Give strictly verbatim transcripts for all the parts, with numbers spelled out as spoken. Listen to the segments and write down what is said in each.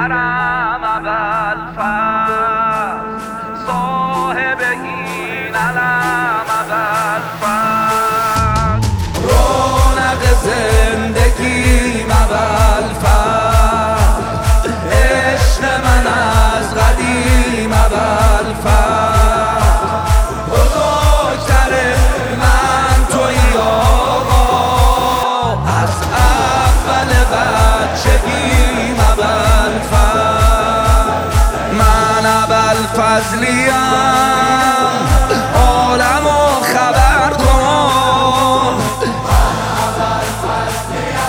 سرم اول فصل، صاحب این علم اول فصل، رونق زندگیم اول فصل، عشق من از قدیم اول فصل، بزرگتر من تویی آقا، از اول بچگیم اول فصل، من اول فضلیم، عالمو خبر کن، من اول فضلیم،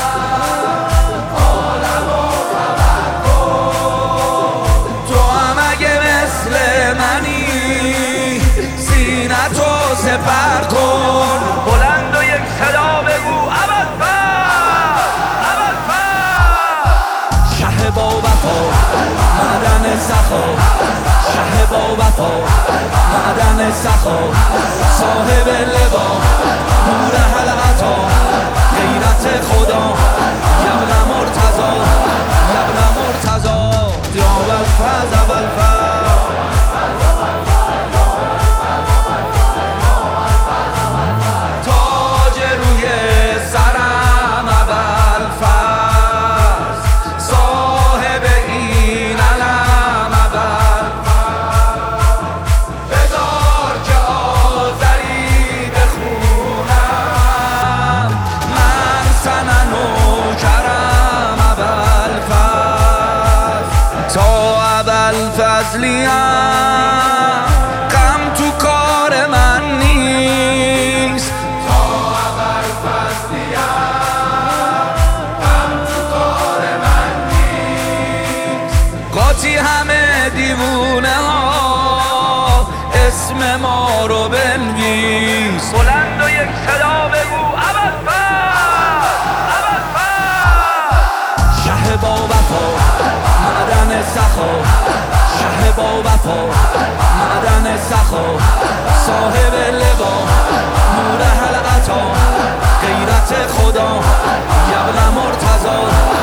عالمو خبر کن، تو هم اگه مثل منی سینه‌تو سپر کن، بلند و یک صدا بگو اول فصل، اول فصل، شه با وفا معدن سخا، شه با وفا معدن سخا، صاحب لوا نور حلقتا، غیرت خدا یبن مرتضی، یبن مرتضی، یا اول فصل اول فصل، تاج روی سرم اول فصل، صاحب این علم اول فصل، بذار که آذری بخونم، من سنن و کرم اول فصل، تا اول فضلیم، غم تو کار من نیست، تا اول فضلیم، غم تو کار من نیست، قاطی همه دیوونه ها اسم ما رو بنویس، بلند و یک صدا بگو اول فصل، اول فصل، شه با وفا معدن سخا، شه با وفا معدن سخا، صاحب لوا نور حلقتا، غیرت خدا یبن مرتضی،